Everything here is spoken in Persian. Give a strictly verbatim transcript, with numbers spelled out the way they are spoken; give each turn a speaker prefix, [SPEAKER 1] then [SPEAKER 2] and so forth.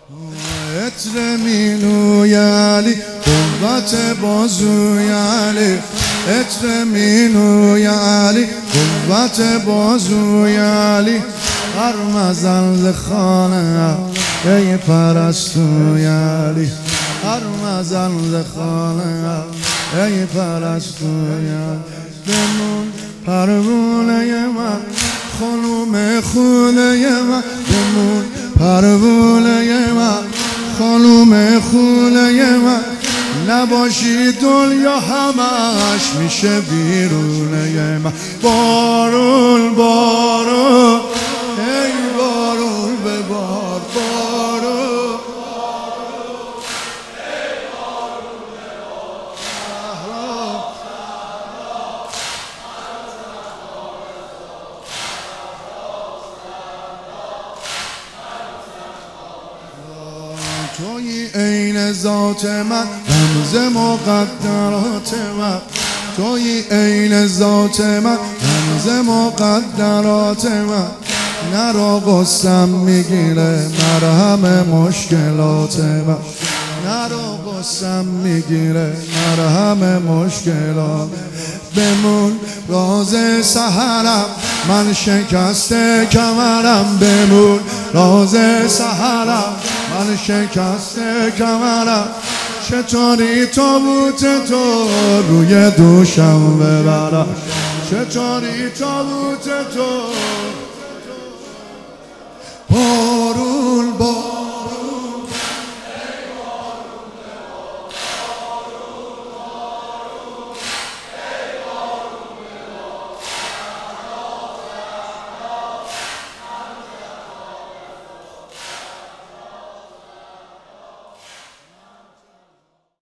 [SPEAKER 1] عطر مینوی علی قوت بازوی علی عطر مینوی علی قوت بازوی علی هر مزل خانه ای پرستوی علی هر مزل خانه ای پرستوی علی بمون پروانه من خانوم خونه من بمون پروانه من خانوم خونه من نباشی دنیا همش میشه بیرونه من بارون بارون ای بارون ببار بارون ای بارون ببار توی عین ذات من رمز مقدرات من توی عین ذات من رمز مقدرات من نرا قسم میگیره مرهم مشکلات من نرا قسم میگیره مرهم مشکلات بمون راز سحرم من شکسته کمرم بمون راز سحرم من شکسته کمرم چطوری تابوت تو روی دوشم ببرم چطوری تابوت تو